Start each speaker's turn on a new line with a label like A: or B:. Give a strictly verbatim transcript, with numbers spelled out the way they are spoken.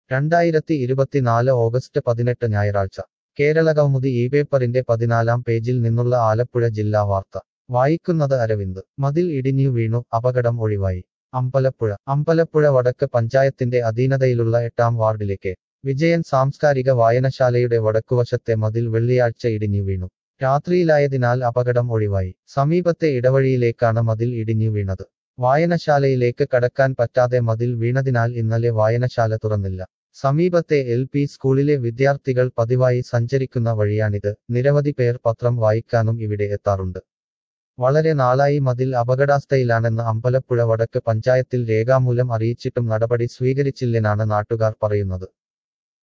A: രണ്ടായിരത്തി ഇരുപത്തിനാല് ഓഗസ്റ്റ് പതിനെട്ട് ഞായറാഴ്ച കേരളകൗമുദി ഈ പേപ്പറിന്റെ പതിനാലാം പേജിൽ നിന്നുള്ള ആലപ്പുഴ ജില്ലാ വാർത്ത വായിക്കുന്നത് അരവിന്ദ് മതിൽ ഇടിഞ്ഞു വീണു അപകടം ഒഴിവായി അമ്പലപ്പുഴ അമ്പലപ്പുഴ വടക്ക് പഞ്ചായത്തിന്റെ അധീനതയിലുള്ള എട്ടാം വാർഡിലേക്ക് വിജയൻ സാംസ്കാരിക വായനശാലയുടെ വടക്കുവശത്തെ മതിൽ വെള്ളിയാഴ്ച ഇടിഞ്ഞു വീണു രാത്രിയിലായതിനാൽ അപകടം ഒഴിവായി സമീപത്തെ ഇടവഴിയിലേക്കാണ് മതിൽ ഇടിഞ്ഞു വീണത് വായനശാലയിലേക്ക് കടക്കാൻ പറ്റാതെ മതിൽ വീണതിനാൽ ഇന്നലെ വായനശാല തുറന്നില്ല സമീപത്തെ എൽ പി സ്കൂളിലെ വിദ്യാർത്ഥികൾ പതിവായി സഞ്ചരിക്കുന്ന വഴിയാണിത് നിരവധി പേർ പത്രം വായിക്കാനും ഇവിടെ എത്താറുണ്ട് വളരെ നാളായി മതിൽ അപകടാവസ്ഥയിലാണെന്ന് അമ്പലപ്പുഴ വടക്ക് പഞ്ചായത്തിൽ രേഖാമൂലം അറിയിച്ചിട്ടും നടപടി സ്വീകരിച്ചില്ലെന്നാണ് നാട്ടുകാർ പറയുന്നത്